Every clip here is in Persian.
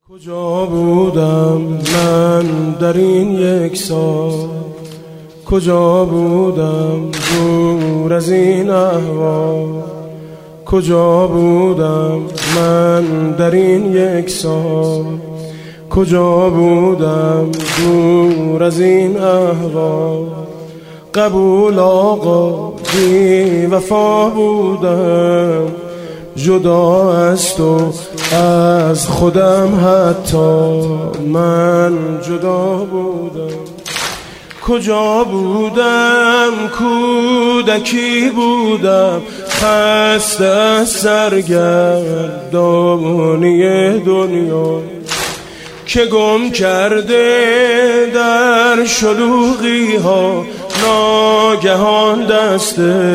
کجا بودم من در این یک سال، کجا بودم دور از این احوال، کجا بودم من در این یک سال، کجا بودم دور از این احوال. قبول آقا بی وفا بودم، جدا از تو از خودم حتی من جدا بودم. کجا بودم کودکی بودم، خسته از سرگردانی دنیا که گم کرده در شلوغی ها. ناگهان دست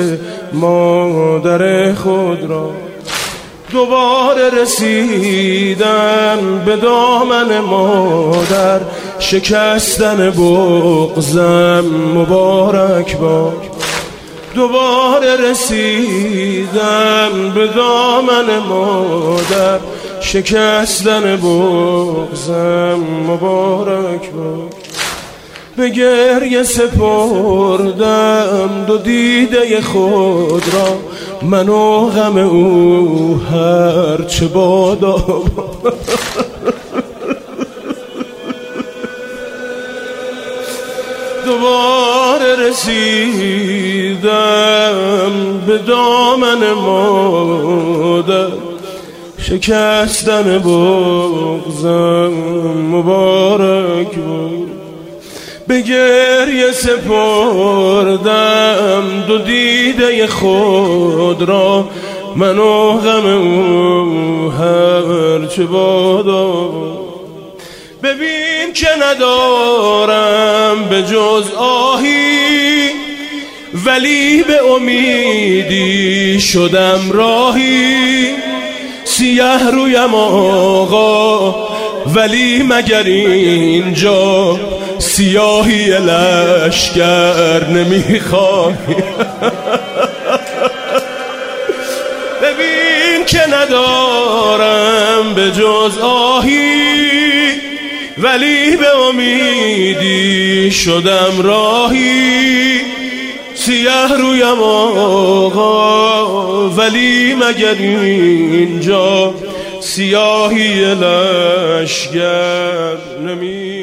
مادر خود را دوباره رسیدن به دامن مادر، شکستن بغضم مبارک باد. دوباره رسیدن به دامن مادر، شکستن بغضم مبارک باد. به گریه سپردم دو دیده خود را، من و غم او هر چه بادا. دوباره رسیدم به دامن مادر، شکستن بغضم مبارک بود. به گریه سپردم دو دیده خود را، من و غم او هر چه بادا. ببین که ندارم به جز آهی، ولی به امیدی شدم راهی. سیه رویم آقا ولی مگر اینجا سیاهی لشکر نمیخواهی. ببین که ندارم به جز آهی، ولی به امیدی شدم راهی. سیه رویم آقا ولی مگر اینجا سیاهی لشکر نمیخواهی.